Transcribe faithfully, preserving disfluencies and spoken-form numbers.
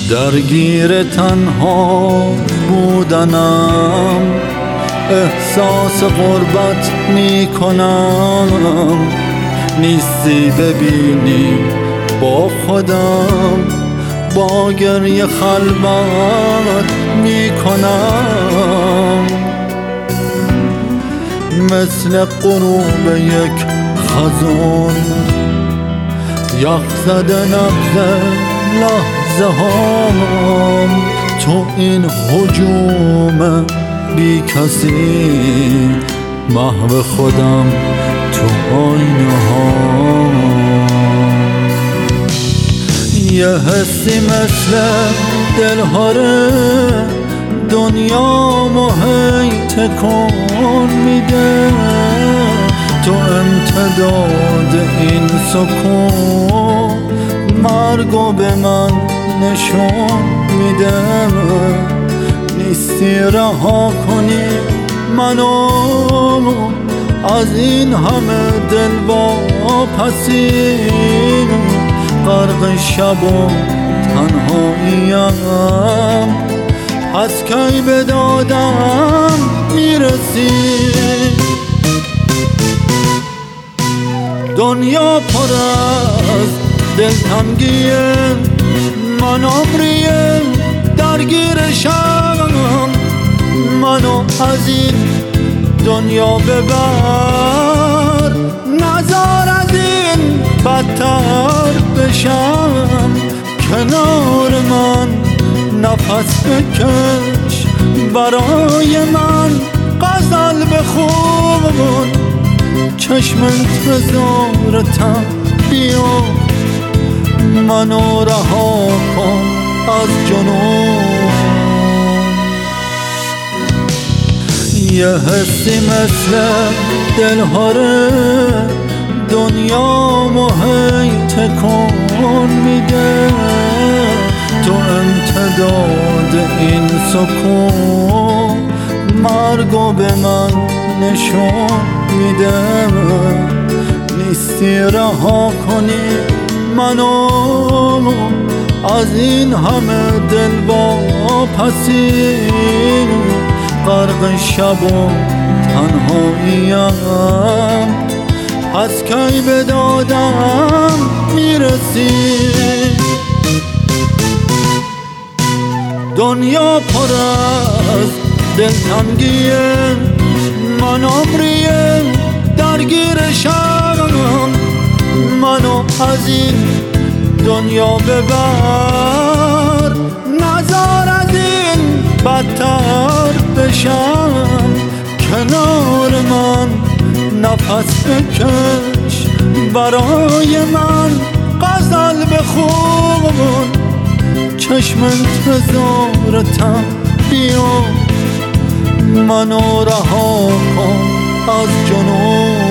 درگیر تنها بودنم، احساس غربت می کنم. نیستی ببینی با خودم، با گریه خلوت می کنم. مثل غروب یک خزان، یخ زده نبض لحظه هام. تو این هجوم بی کسی، محو خودم تو آینه ها. یه حسی مثل دلهاره دنیامو هی تکون میده. تو امتداد این سکون، مرگو به من نشون میده. نیستی رها کنی منو از این همه دلواپسی. غرق شب و تنهاییم، از کی به دادم میرسی. دنیا پر از دلتنگیه، من عمریه درگیرشم. منو از این دنیا ببر، نزار از این بدتر بشم. کنار من نفس بکش، برای من غزل بخون. چشم انتظارتم بیا، منو رها کن از جنون. یه حسی مثل دلهاره دنیامو هی تکون میده. تو امتداد این سکون، مرگو به من نشون میده. نیستی رها کنی منو از این همه دلواپسی. غرق شب و تنهاییم، از کی به دادم میرسی. دنیا پر از دلتنگیه، من عمریه درگیرشم. منو از این دنیا ببر، نزار از این بدتر بشم. کنار من نفس بکش، برای من غزل بخون. چشم انتظارتم بیا، منو رها کن از جنون.